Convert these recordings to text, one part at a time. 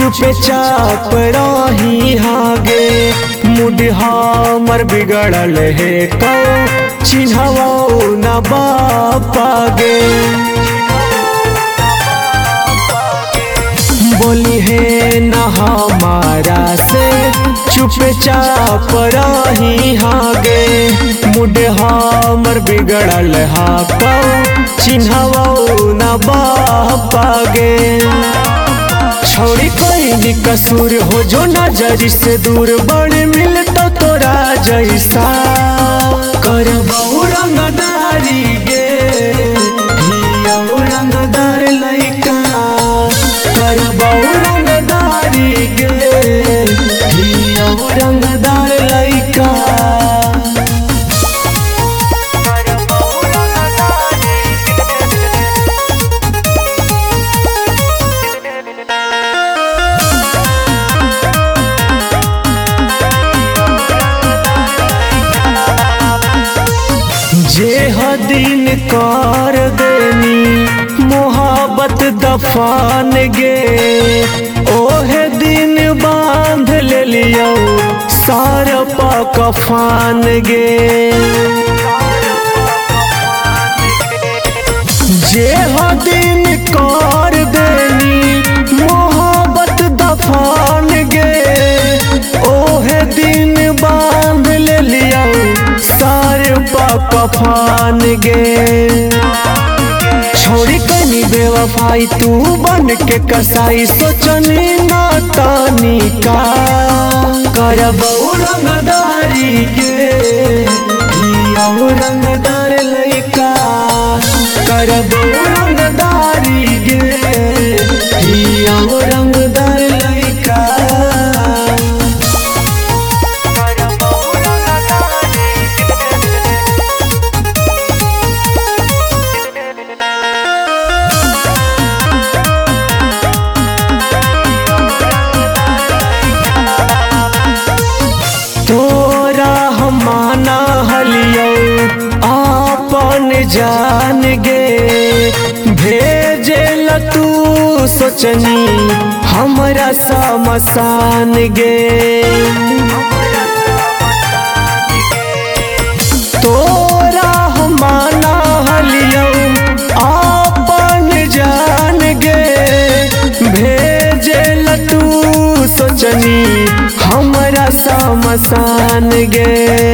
चुपे चाप रही हागे मुड हमर बिगड़ल है कौ चिन्हवो न बापागे बोली है न हमारा से चुपे चाप रही हागे मुड हमर बिगड़ल हा कौ चिन्हवो न बापागे छोड़ी कोई भी कसूर हो जो नजर से दूर बड़े मिलता तोरा जैसा करबौ रंगदारी गे हियौ रंगदार लइका करबौ रंगदारी गे हियौ रंगदार लइका जे दिन कर देनी मोहब्बत दफान गे ओहे दिन बांध ले लियो सार पा कफान गे जे दिन कर देनी मोहब्बत दफान गे ओहे दिन बांध ले लियो सार पा कफान गे छोड़ी कनी बेवफाई तू बन के कसाई सोचनी ना तानी का करबौ रंगदारी गे हियौ रंगदार लइका करबौ रंगदारी गे हियौ रंगदार लइका माना हलियो आपन जान गे भेजे तू सोचनी हमरा समसान गे तोरा माना हलियो आपन जान गे भेजे तू सोचनी हमरा समसान गे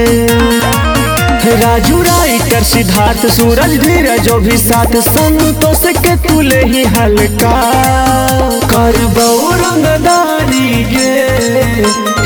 राजू राइटर सिद्धार्थ सूरज धीरज जो भी साथ संतोष के तुले ही हल्का करबौ रंगदारी गे